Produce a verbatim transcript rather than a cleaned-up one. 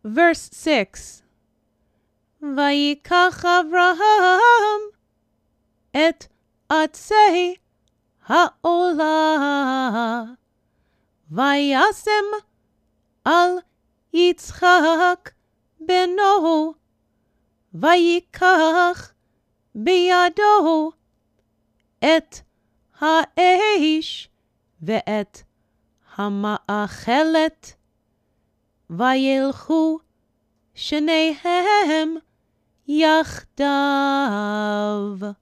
Verse six. ויקח אברהם את עצי העולה, וישם על יצחק בנו, ויקח בידו את האש ואת המאכלת, וילכו שניהם יחדיו.